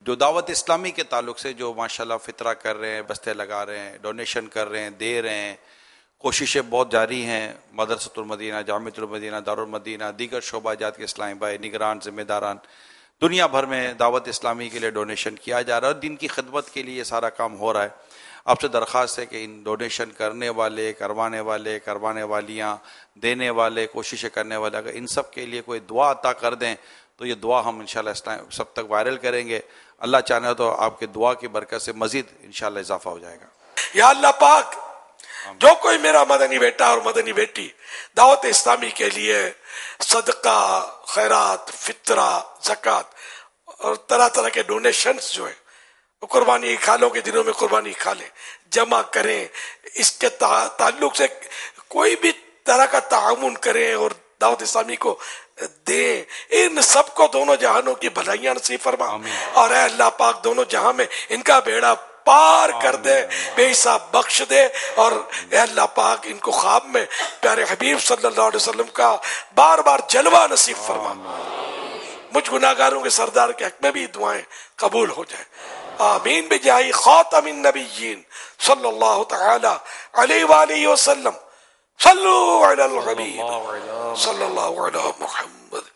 جو دعوت اسلامی کے تعلق سے جو ماشاءاللہ فطرہ کر رہے ہیں، بستے لگا رہے ہیں، ڈونیشن کر رہے ہیں، دے رہے ہیں، کوششیں بہت جاری ہیں، مدرسۃ المدینہ، جامعۃ المدینہ، دارالمدینہ، دیگر شعبہ جات کے اسلامی بھائی، نگران، ذمہ داران، دنیا بھر میں دعوت اسلامی کے لیے ڈونیشن کیا جا رہا ہے اور دین کی خدمت کے لیے یہ سارا کام ہو رہا ہے۔ آپ سے درخواست ہے کہ ان ڈونیشن کرنے والے، کروانے والے، کروانے والیاں، دینے والے، کوششیں کرنے والے، اگر ان سب کے لیے کوئی دعا عطا کر دیں تو یہ دعا ہم انشاءاللہ سب تک وائرل کریں گے۔ اللہ چاہے تو آپ کے دعا کی برکت سے مزید انشاءاللہ اضافہ ہو جائے گا۔ یا اللہ پاک، جو کوئی میرا مدنی بیٹا اور مدنی بیٹی دعوت اسلامی کے لیے صدقہ، خیرات، فطرہ، زکوٰۃ اور طرح طرح کے ڈونیشنز جو ہیں، وہ قربانی کھالوں کے دنوں میں قربانی کھالیں، جمع کریں، اس کے تعلق سے کوئی بھی طرح کا تعاون کریں اور دعوت اسلامی کو دیں، ان سب کو دونوں جہانوں کی بھلائیاں نصیب فرما، اور اے اللہ پاک دونوں جہاں میں ان کا بیڑا پار کر دے، بے حساب بخش دے، اور اے اللہ پاک ان کو خواب میں پیارے حبیب صلی اللہ علیہ وسلم کا بار بار جلوہ نصیب فرما۔ مجھ گناہگاروں کے سردار کے حق میں بھی دعائیں قبول ہو جائیں، آمین بجاہ خاتم النبیین صلی اللہ تعالی علیہ وآلہ وسلم۔ صلو علی الحبیب صلی اللہ علی محمد۔